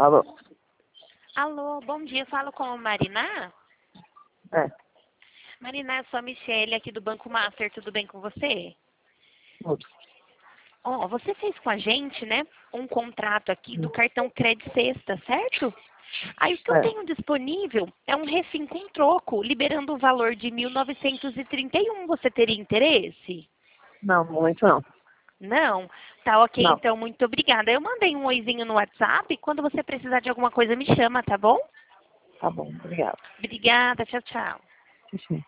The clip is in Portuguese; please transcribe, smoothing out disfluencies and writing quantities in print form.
Alô? Alô, bom dia. Falo com a Mariná. É. Mariná, eu sou a Michelle aqui do Banco Master. Tudo bem com você? Tudo. Ó, você fez com a gente, né, um contrato aqui do cartão Credit Sexta, certo? Aí o que eu É. tenho disponível é um refim com troco, liberando o valor de 1.931. Você teria interesse? Não, muito não. Não? Tá ok, Não. então, muito obrigada. Eu mandei um oizinho no WhatsApp. Quando você precisar de alguma coisa, me chama, tá bom? Tá bom, obrigado. Obrigada, tchau, tchau. Sim.